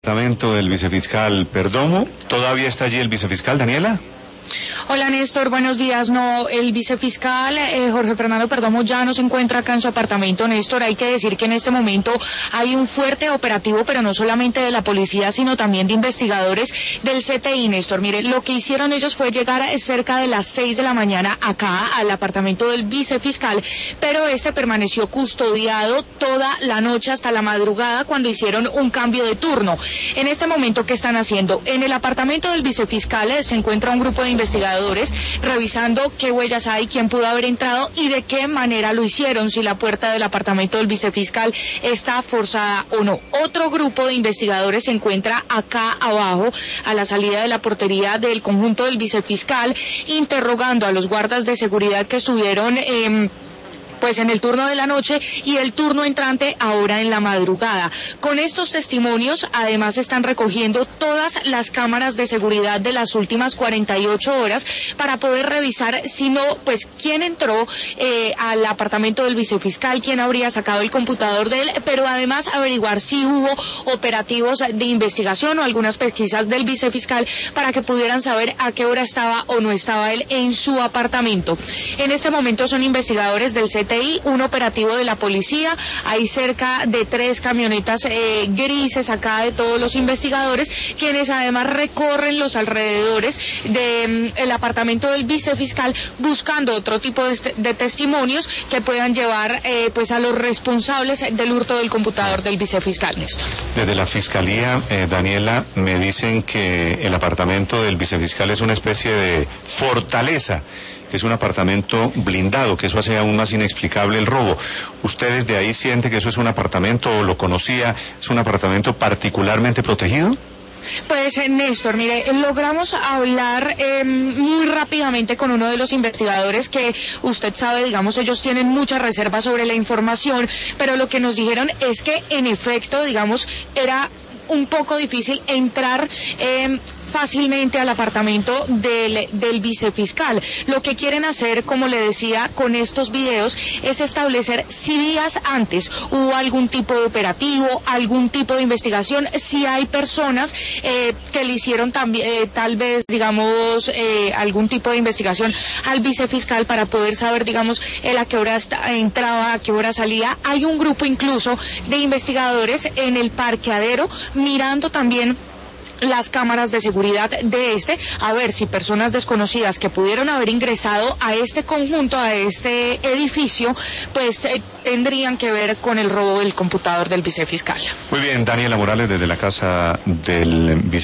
Departamento del vicefiscal Perdomo. ¿Todavía está allí el vicefiscal, Daniela? Hola Néstor, buenos días. No, el vicefiscal Jorge Fernando Perdomo ya no se encuentra acá en su apartamento, Néstor. Hay que decir que en este momento hay un fuerte operativo, pero no solamente de la policía, sino también de investigadores del CTI, Néstor. Mire, lo que hicieron ellos fue llegar cerca de las 6 de la mañana acá al apartamento del vicefiscal, pero este permaneció custodiado toda la noche hasta la madrugada cuando hicieron un cambio de turno. En este momento, ¿qué están haciendo? En el apartamento del vicefiscal se encuentra un grupo de investigadores revisando qué huellas hay, quién pudo haber entrado y de qué manera lo hicieron, si la puerta del apartamento del vicefiscal está forzada o no. Otro grupo de investigadores se encuentra acá abajo, a la salida de la portería del conjunto del vicefiscal, interrogando a los guardas de seguridad que estuvieron pues en el turno de la noche y el turno entrante ahora en la madrugada. Con estos testimonios, además, están recogiendo todas las cámaras de seguridad de las últimas 48 horas para poder revisar, si no, pues quién entró al apartamento del vicefiscal, quién habría sacado el computador de él, pero además averiguar si hubo operativos de investigación o algunas pesquisas del vicefiscal para que pudieran saber a qué hora estaba o no estaba él en su apartamento. En este momento son investigadores del CTI, un operativo de la policía, hay cerca de 3 camionetas grises acá de todos los investigadores, quienes además recorren los alrededores del apartamento del vicefiscal buscando otro tipo de testimonios que puedan llevar pues a los responsables del hurto del computador del vicefiscal, Néstor. Desde la fiscalía, Daniela, me dicen que el apartamento del vicefiscal es una especie de fortaleza, que es un apartamento blindado, que eso hace aún más inexplicable el robo. ¿Ustedes de ahí sienten que eso es un apartamento, o lo conocía, es un apartamento particularmente protegido? Pues Néstor, mire, logramos hablar muy rápidamente con uno de los investigadores que usted sabe, digamos, ellos tienen muchas reservas sobre la información, pero lo que nos dijeron es que en efecto, digamos, era un poco difícil entrar fácilmente al apartamento del vicefiscal. Lo que quieren hacer, como le decía, con estos videos es establecer si días antes hubo algún tipo de operativo, algún tipo de investigación, si hay personas que le hicieron también, tal vez, digamos, algún tipo de investigación al vicefiscal para poder saber, digamos, a qué hora entraba, a qué hora salía. Hay un grupo incluso de investigadores en el parqueadero mirando también las cámaras de seguridad de a ver si personas desconocidas que pudieron haber ingresado a este conjunto, a este edificio, pues tendrían que ver con el robo del computador del vicefiscal. Muy bien, Daniela Morales, desde la casa del vicefiscal.